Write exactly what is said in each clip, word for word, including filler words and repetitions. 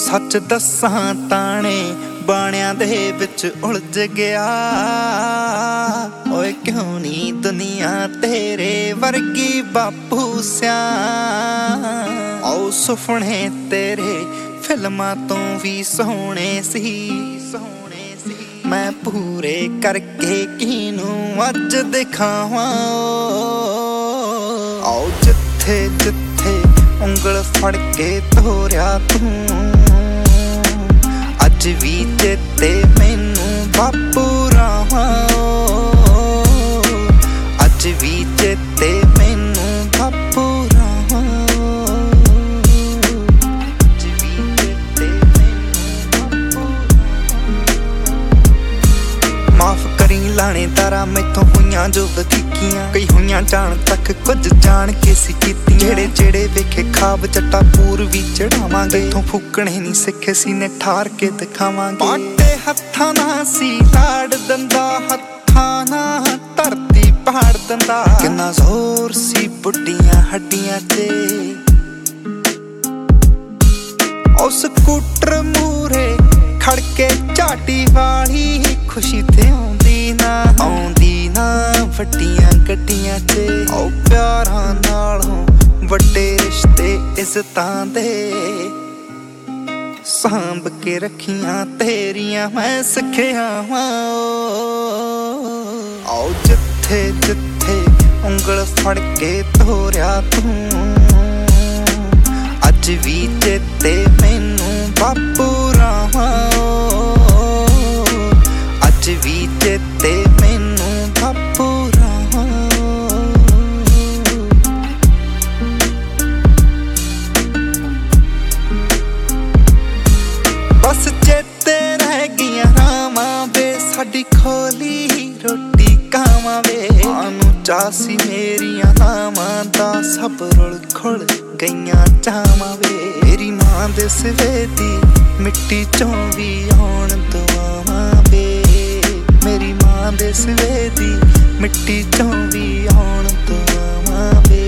सच दसां ताने बाणियां दे विच उलझ गया। ओए क्यों नी दुनिया तेरे वर्गी बापू सिया। ओ सुपने तेरे फिल्मां तो भी सोहणे सी, सोहणे सी। मैं पूरे करके किनू अज दिखावां। आओ जिथे जिथे उंगल फड़ के तोरिया तू, अज भी चेते मैनू बापू रावां। अज भी चेते मैनू बापू रावां। अज भी चेते मैनू बापू। माफ करी लाणेदारा मैथों होईयां जो वधीकियां, कई होईयां जान तक कुछ जान के सी कीतियां। जेड़े जेड़े वेखे खाब जट्टा पूर भी चढ़ावांगे, इथों फूकणे नहीं सिखे सीने ठार के दिखावांगे। पाटे हत्थां नाल सी लाड़ दंदा, हत्थां नाल धरती पहाड़ दंदा। किन्ना जोर सी बुड्डियां हड्डियां ते, ओ स्कूटर मूरे खड़के झाटी वाली खुशी ते आउंदी ना, आउंदी ना वड्डियां गड्डियां ते। ओ प्यारां नालों वड्डे रिश्ते इज्जतां दे, सांभ के रखियां तेरियां मैं सिखिया वां। आओ जिथे जिथे उंगल फड़ के तोरिया तू, अज भी चेते मैनू बापू रावां। अज भी चेते मैनू बापू रावां। बस चेते रह गईयां रावां वे, साडी खोली रोटी कावां वे। आनू चासी मेरियां नावां दा, सब रुल खुल गईयां चावां वे। मेरी मां दे सिवे दी मिट्टी चों भी आउण दुआवां वे। मेरी मां दे सिवे दी मिट्टी चों भी आउण दुआवां वे।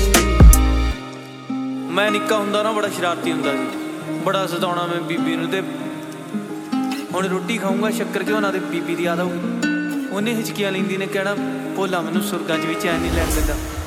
मैं निक्का हुंदा ना बड़ा शरारती हुंदा सी, बड़ा सताउणा मैं बीबी नूं। ते हुण रोटी खाऊंगा शक्कर घ्यो नाल ते बीबी दी याद आऊगी। ਉਹਨੇ ਹਿਚਕੀਆਂ ਲੈਂਦੀ ਨੇ ਕਹਿਣਾ ਭੋਲਾ ਮੈਨੂੰ ਸੁਰਗਾਂ 'ਚ ਵੀ ਚੈਨ ਨਹੀਂ ਲੈਣ ਦਿੰਦਾ।